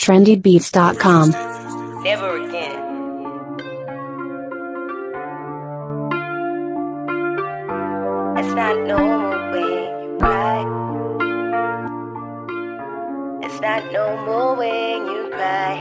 trendybeats.com. Never again. It's not normal when you cry. It's not normal when you cry.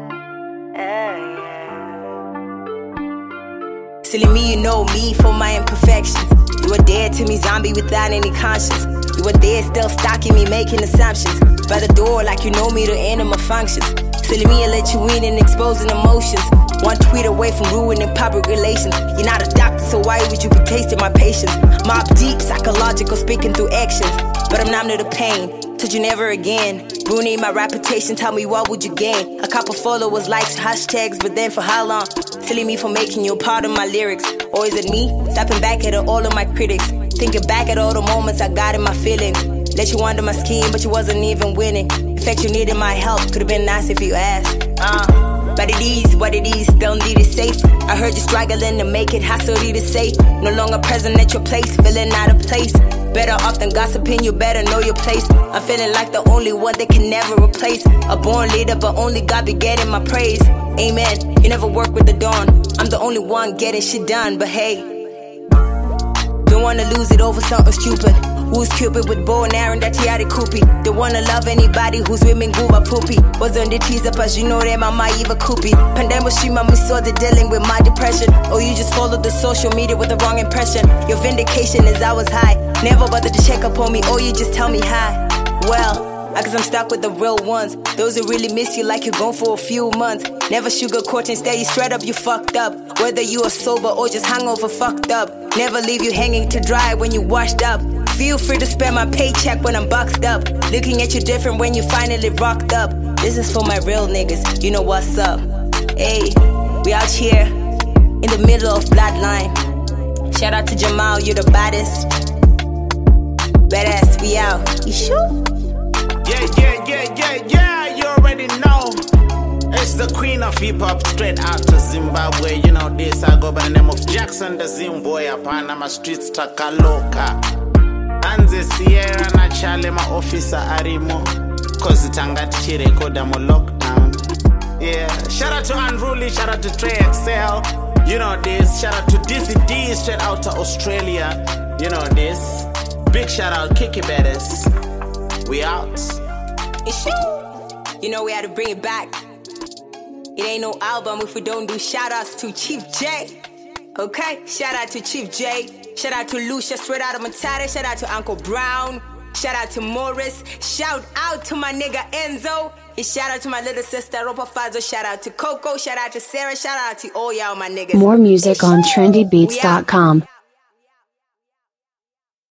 Silly me, you know me for my imperfections. You were dead to me, zombie without any conscience. You were there still stalking me, making assumptions. By the door like you know me, the end of my functions. Silly me, I let you in and exposing emotions. One tweet away from ruining public relations. You're not a doctor, so why would you be tasting my patience? Mob deep, psychological, speaking through actions. But I'm numb to the pain, told you never again. Ruining my reputation, tell me what would you gain? A couple followers, likes, hashtags, but then for how long? Silly me for making you a part of my lyrics. Or is it me? Stepping back at all of my critics. Thinking back at all the moments I got in my feelings. Let you under my scheme, but you wasn't even winning. In fact, you needed my help, could've been nice if you asked. But it is what it is, don't need it safe. I heard you struggling to make it, hustle to say. No longer present at your place, feeling out of place. Better off than gossiping, you better know your place. I'm feeling like the only one that can never replace. A born leader, but only God be getting my praise. Amen, you never work with the dawn. I'm the only one getting shit done, but hey, don't wanna lose it over something stupid. Who's Cupid with bow and arrow that he had a coopy? Don't wanna love anybody who's women guva poopy. Was on the teaser pass, you know them I'm my Eva Koopy. Pandemic stream, I'm so dealing with my depression. Or you just followed the social media with the wrong impression. Your vindication is I was high. Never bothered to check up on me, or you just tell me hi. Well, I guess I'm stuck with the real ones. Those who really miss you like you're gone for a few months. Never sugarcoat and stay straight up, you fucked up. Whether you are sober or just hungover, fucked up. Never leave you hanging to dry when you washed up. Feel free to spend my paycheck when I'm boxed up. Looking at you different when you finally rocked up. This is for my real niggas, you know what's up. Hey, we out here in the middle of bloodline. Shout out to Jamal, you're the baddest. Badass, we out. You sure? Yeah, you already know. It's the queen of hip-hop, straight out to Zimbabwe. You know this, I go by the name of Jackson the Zimboy. Upon my streets, Takaloka. Anze Sierra na chale ma officer arimo. Cause tangati chirekoda mo lockdown. Yeah, shout out to Unruly, shout out to Trey Excel. You know this, shout out to DCD, straight out to Australia. You know this. Big shout out Kiki Bettis. We out. You know we had to bring it back. It ain't no album if we don't do shout outs to Chief J. Okay? Shout out to Chief J. Shout out to Lucia, straight out of Matata. Shout out to Uncle Brown. Shout out to Morris. Shout out to my nigga Enzo. And shout out to my little sister Ropa Fazo. Shout out to Coco. Shout out to Sarah. Shout out to all y'all my niggas. More music on trendybeats.com.